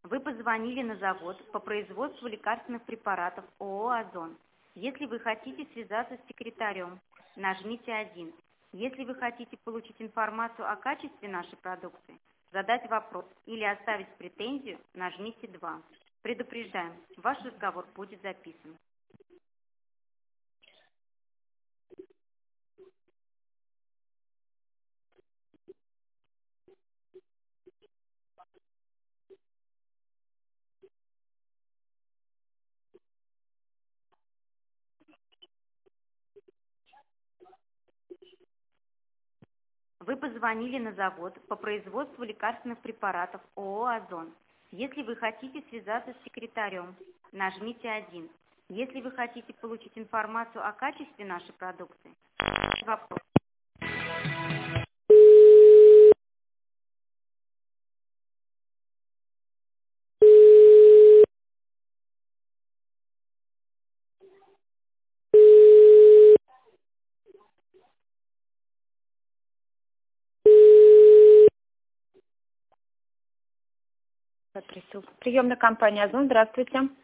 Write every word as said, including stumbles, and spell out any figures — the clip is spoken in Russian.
Вы позвонили на завод по производству лекарственных препаратов ООО «Озон». Если вы хотите связаться с секретарем, нажмите один. Если вы хотите получить информацию о качестве нашей продукции, задать вопрос или оставить претензию, нажмите два. Предупреждаем, ваш разговор будет записан. Вы позвонили на завод по производству лекарственных препаратов ООО «Озон». Если вы хотите связаться с секретарем, нажмите один. Если вы хотите получить информацию о качестве нашей продукции, вопрос. Приемная компания «Озон». Здравствуйте.